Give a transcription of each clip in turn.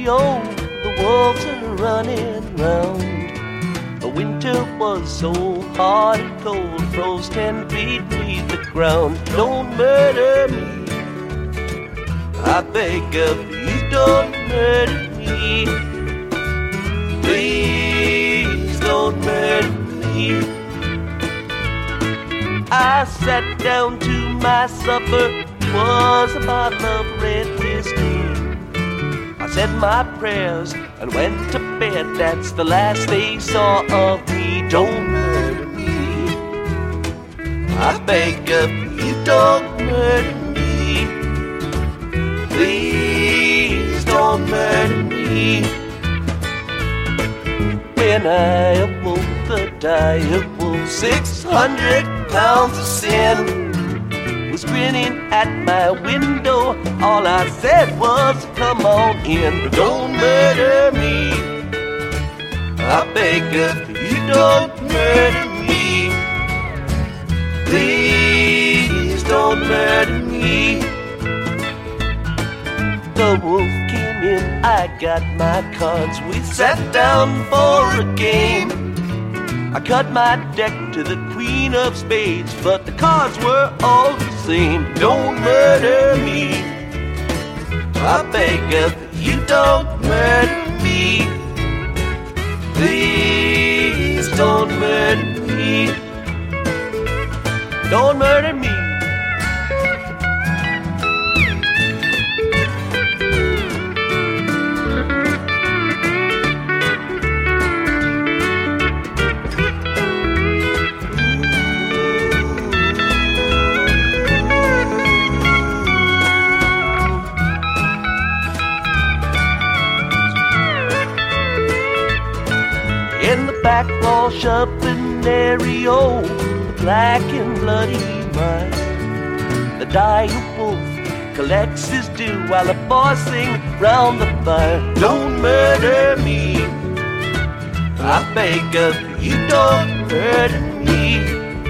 scenario, the wolves are running round. The winter was so hard and cold, froze 10 feet beneath the ground. Don't murder me, I beg of you, don't murder me. Please don't murder me. I sat down to my supper, was a bottle of red whiskey. I said my prayers and went to bed, that's the last they saw of me. Don't murder me, I beg of you, don't murder me. Please don't murder me. When I awoke, the dire wolf, 600 pounds of sin, was grinning at my window. All I said was, come on in. Don't murder me, I beg of you, don't murder me. Please don't murder me. The wolf came in, I got my cards, we sat down for a game. I cut my deck to the queen of spades, but the cards were all the same. Don't murder me, I beg of you, don't murder me. Please don't murder me. Don't murder me. In the back wall shopping area, the black and bloody mine, the dire wolf collects his due while the boys sing round the fire. Don't murder me, I beg of you, don't murder me.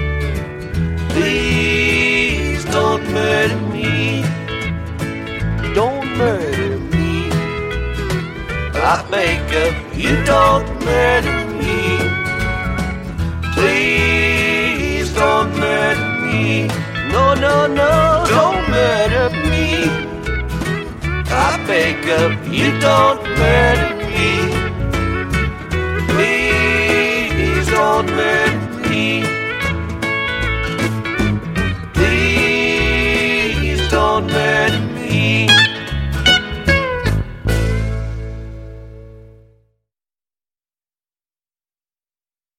Please don't murder me. Don't murder me, I beg of you, don't murder me. Please don't murder me. No, no, no, don't murder me. I beg of you, don't murder me. Please don't murder me.